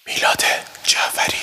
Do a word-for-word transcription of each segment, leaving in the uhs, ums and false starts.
میلاد جعفری.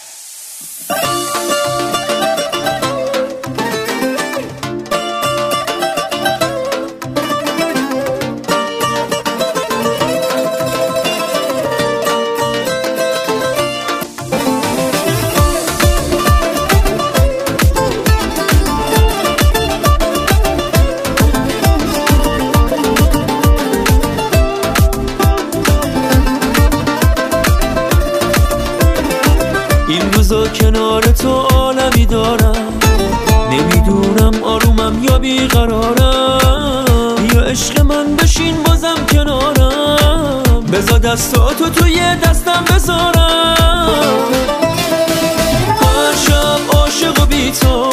این روزا کنار تو عالمی دارم، نمیدونم آرومم یا بیقرارم. یا عشق من بشین بازم کنارم، بذار دستاتو توی دستم بذارم. هر شب عاشق و بی تو،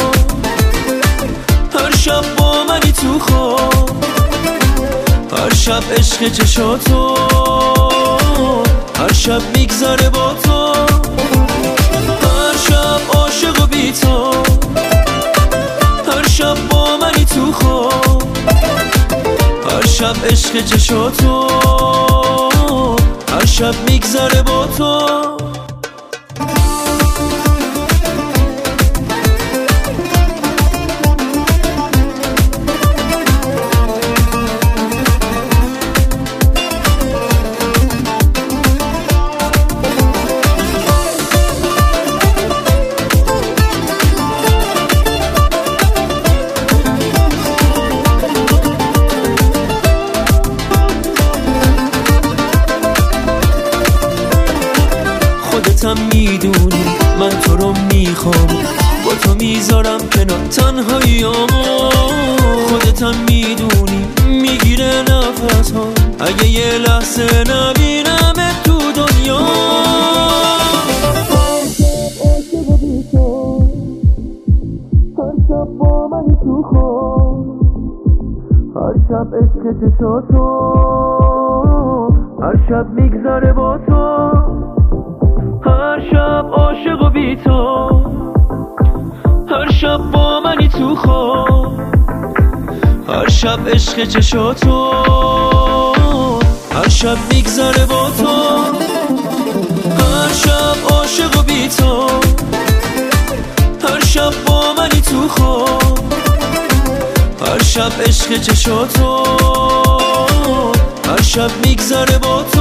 هر شب با منی تو خواب، هر شب عشق چشاتو، هر شب میگذره با تو. عاشق و بی تو، هر شب با منی تو خواب، هر شب عشق چشاتو، هر شب میگذره با تو. خودتم میدونی من تو رو میخوام، با تو میذارم کنار تنهاییامو. خودتم میدونی میگیره نفس ها اگه یه لحظه نبینمت تو دنیا. عاشق و بی تو، هر شب با منی تو خواب، هر شب عشق چشاتو، هر شب میگذره با تو. هر شب عاشق و بی تو، هر شب با منی تو خواب، هر شب عشق چشاتو، هر شب میگذره با تو. هر شب عاشق و بی تو، هر شب با منی تو خواب، هر شب عشق چشاتو، هر شب میگذره با تو.